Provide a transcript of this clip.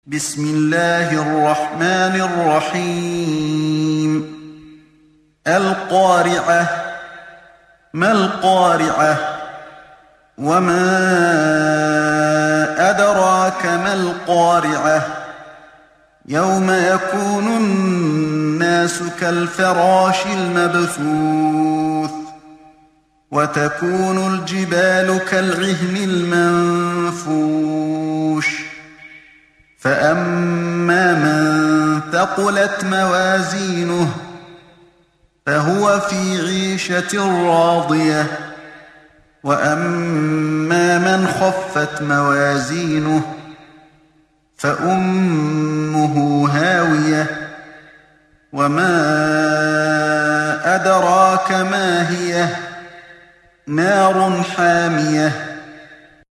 بسم الله الرحمن الرحيم القارعة ما القارعة وما أدراك ما القارعة يوم يكون الناس كالفراش المبثوث وتكون الجبال كالعهن المنفوش فأما من ثقلت موازينه فهو في عيشة راضية وأما من خفت موازينه فأمه هاوية وما أدراك ما هي نار حامية